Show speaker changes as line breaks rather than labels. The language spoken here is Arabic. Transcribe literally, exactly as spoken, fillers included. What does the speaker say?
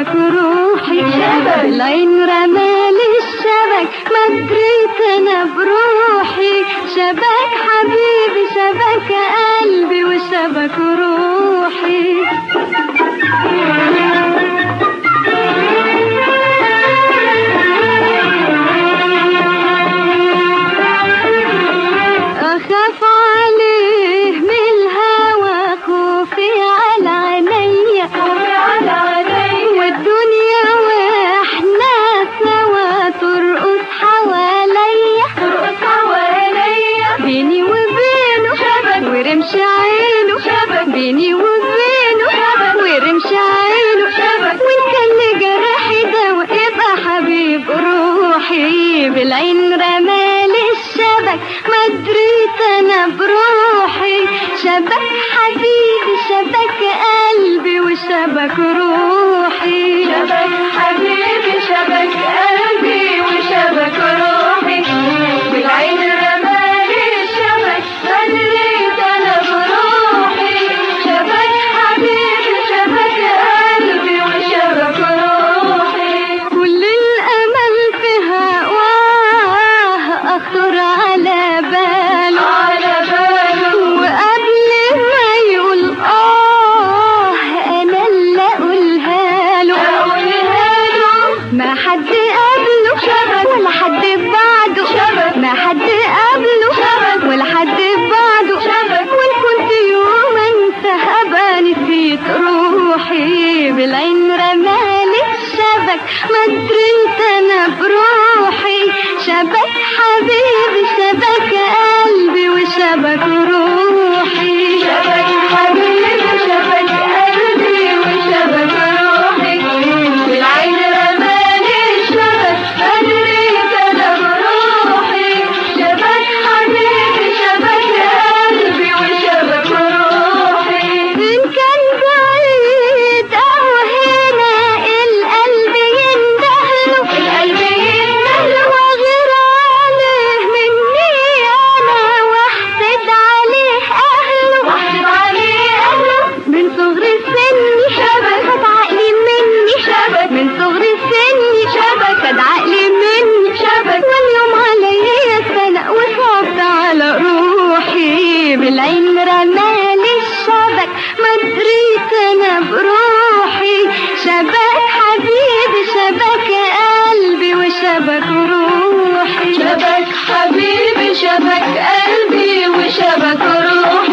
وشبك روحي. بالعين رمالي الشبك ما دريت انا بروحي. شبك حبيبي شبك قلبي وشبك روحي. أخاف عليه من الهوى خوفي على عينيا والدنيا واحنا سوا ترقص حواليا بيني وبينه ورمش عينه بيني وبينه ورمش عينه وإن كان لجرحي دوا يبقى حبيب روحي. بالعين رمالي الشبك ما دريت انا بروحي. شبك حبيبي شبك قلبي وشبك روحي.
شبك حبيبي شبك قلبي وشبك روحي. بالعين رمالي الشبك ما دريت انا بروحي. شبك حبيبي شبك قلبي وشبك روحي.
كل الامل في هواه اخطر على باله
على باله
وقبل ما يقول اه انا اللي اقولها له.
اقولها له
ما حد قبله
شبك
ولا حد بعده
شبك
ما حد قبله
شبك
ولا حد بعده
شبك
وان كنت يوم انسى هبقى نسيت روحي. بالعين رمالي الشبك ما دريت انا بروحي. شبك حبيبي شبك قلبي وشبك روحي.
شبك حبيبي شبك قلبي وشبك روحي. بالعين رمالي الشبك ما دريت انا بروحي. شبك حبيبي شبك قلبي وشبك روحي.
إن كان بعيد أو هنا القلب يندهله
القلب يندهله
وغير عليه مني أنا واحسد عليه أهله
واحسد عليه أهله.
من صغر سني
شبك
خد عقلي مني
شبك
من صغر سني
شبك
خد عقلي مني
شبك
واليوم عليا سنة وصعبت على روحي. بالعين رمالي الشبك ما دريت انا بروحي. شبك حبيبي شبك قلبي وشبك روحي.
شبك حبيبي شبك قلبي وشبك روحي.